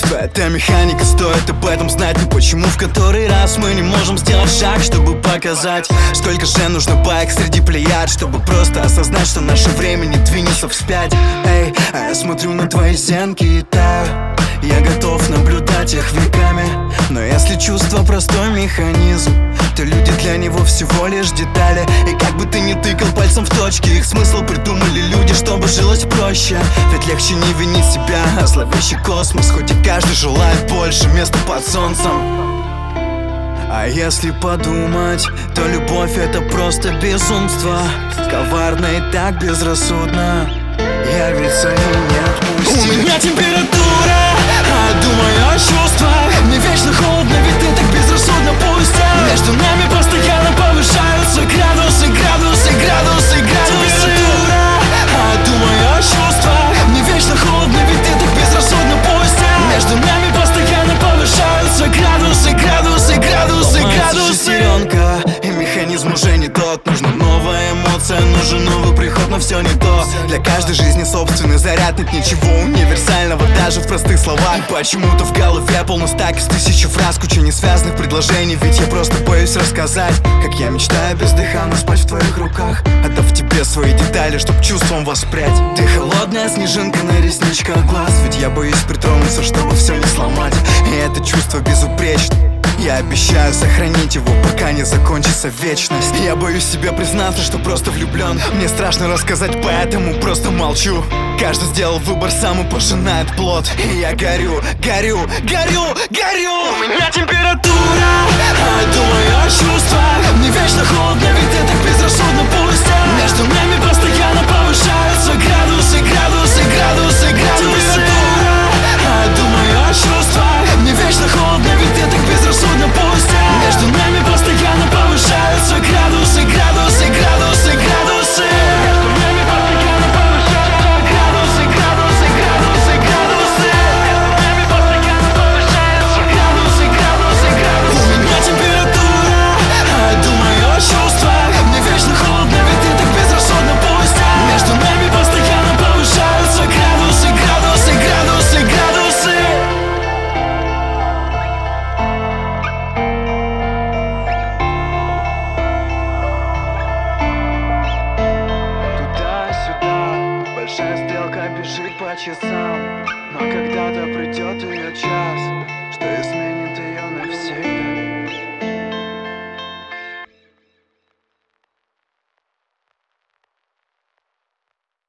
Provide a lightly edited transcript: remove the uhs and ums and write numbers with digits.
Эта механика, стоит об этом знать. Но почему в который раз мы не можем сделать шаг, чтобы показать, сколько же нужно байк среди плеяд, чтобы просто осознать, что наше время не двинется вспять. Эй, а я смотрю на твои зенки и таю. Я готов наблюдать их веками. Но если чувство простой механизм, то люди для него всего лишь детали. И как бы ты ни тыкал пальцем в точки, их смысл придумали люди, чтобы жилось проще. Ведь легче не винить себя, а зловещий космос. Хоть и каждый желает больше места под солнцем. А если подумать, то любовь — это просто безумство. Коварно и так безрассудно. Я ведь свои не отпустил. У меня температура, а думаю о чувствах. Мне вечно холодно, ведь ты так безрассудно пустил. Между нами постоянно повышаются градусы, градусы, градусы, градусы. Температура, а думаю о чувствах. Мне вечно холодно, ведь ты так безрассудно пустил. Между нами постоянно повышаются градусы, градусы, градусы, градусы. Шестеренка, и механизм уже не тот. Нужна новая эмоция, нужен новый приход, но все не то. Для каждой жизни собственный заряд, нет ничего универсального даже в простых словах. Почему-то в голове полный стак из тысячи фраз, куча несвязанных предложений. Ведь я просто боюсь рассказать, как я мечтаю бездыханно спать в твоих руках, отдав тебе свои детали, чтоб чувством воспрять. Ты холодная снежинка на ресничках глаз. Ведь я боюсь притронуться, чтобы все не сломать. И это чувство безупречно. Я обещаю сохранить его, пока не закончится вечность. Я боюсь себе признаться, что просто влюблен. Мне страшно рассказать, поэтому просто молчу. Каждый сделал выбор сам и пожинает плод. И я горю, горю, горю, горю. У меня температура, а думаю о чувствах. Мне вечно холодно, ведь ты так безрассудно пустил. Между нами постоянно повышаются градусы, градусы, градусы, градусы. Температура, а думаю о чувствах. Мне вечно холодно, ведь ты так безрассудно пустил. Между нами постоянно повышаются градусы, градусы, градусы, градусы. Между нами постоянно повышаются градусы, градусы, градусы, градусы. Между нами постоянно повышаются градусы, градусы, градусы. У меня температура, а думаю о чувствах. Мне вечно холодно, ведь ты так безрассудно пустил. Между нами постоянно повышаются градусы, градусы, градусы, градусы. Туда-сюда, большая стрелка бежит по часам. Но когда-то придет ее час.